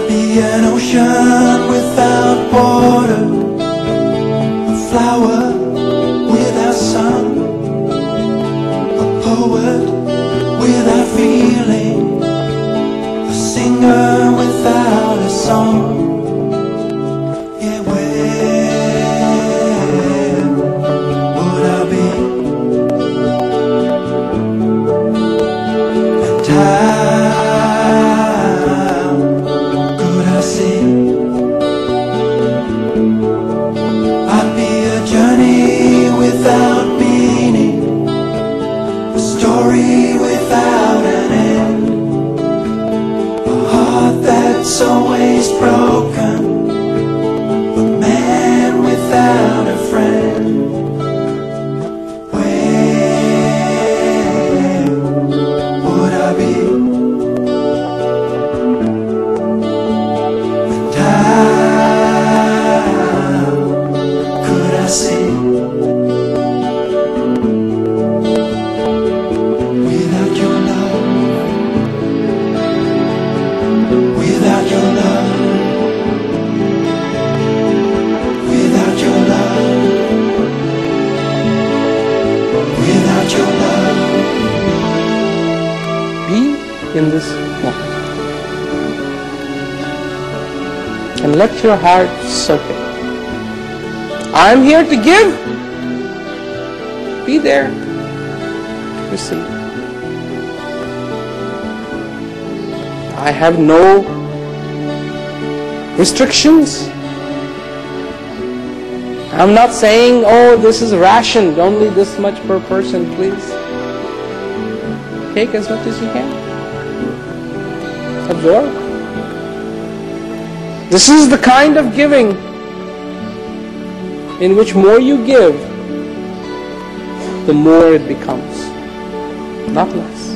I'd be an ocean without water, a flower without sun, a poet without feeling, a singer without a song. Yeah, where would I be? And how could I see? I'd be a journey without meaning, a story without an end, a heart that's always broken, a man without a friend. Where would I be? And how could I see? Without your love, without your love, without your love, without your love. Be in this moment and let your heart soak it. I'm here to give. Be there to receive. I have no restrictions. I'm not saying, oh, this is rationed, only this much per person, please. Take as much as you can. Absorb. This is the kind of giving in which more you give, the more it becomes, not less.